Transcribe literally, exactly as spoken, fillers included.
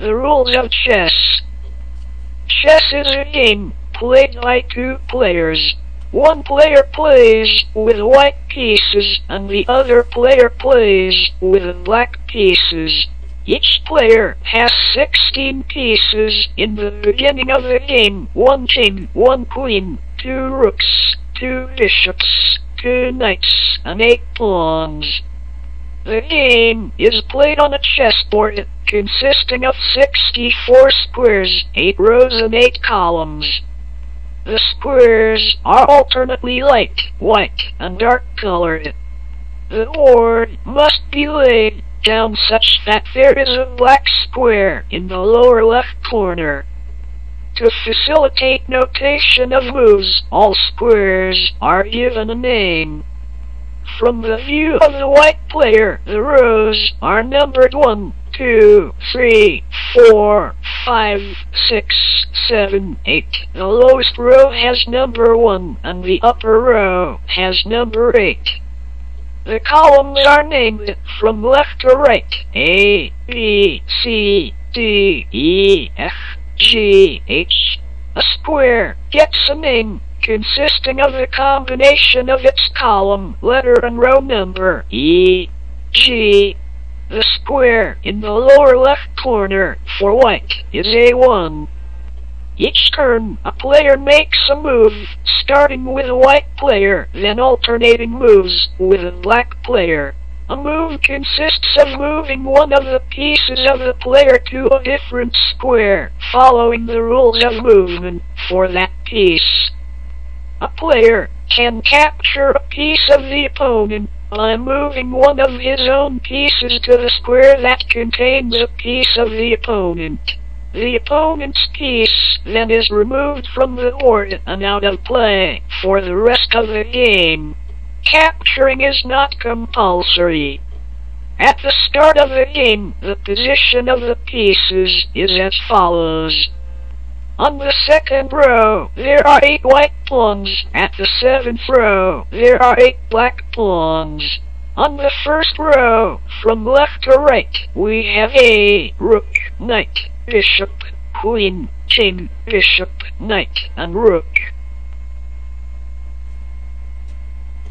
The rules of chess. Chess is a game played by two players. One player plays with white pieces and the other player plays with black pieces. Each player has sixteen pieces in the beginning of the game. One king, one queen, two rooks, two bishops, two knights, and eight pawns. The game is played on a chessboard consisting of sixty-four squares, eight rows and eight columns. The squares are alternately light, white, and dark colored. The board must be laid down such that there is a black square in the lower left corner. To facilitate notation of moves, all squares are given a name. From the view of the white player, the rows are numbered one, two, three, four, five, six, seven, eight. The lowest row has number one, and the upper row has number eight. The columns are named from left to right: A, B, C, D, E, F, G, H. A square gets a name consisting of a combination of its column, letter, and row number. E, G. The square in the lower left corner for white is A one. Each turn, a player makes a move, starting with a white player, then alternating moves with a black player. A move consists of moving one of the pieces of the player to a different square, following the rules of movement for that piece. A player can capture a piece of the opponent by moving one of his own pieces to the square that contains a piece of the opponent. The opponent's piece then is removed from the board and out of play for the rest of the game. Capturing is not compulsory. At the start of the game, the position of the pieces is as follows. On the second row, there are eight white pawns. At the seventh row, there are eight black pawns. On the first row, from left to right, we have a rook, knight, bishop, queen, king, bishop, knight, and rook.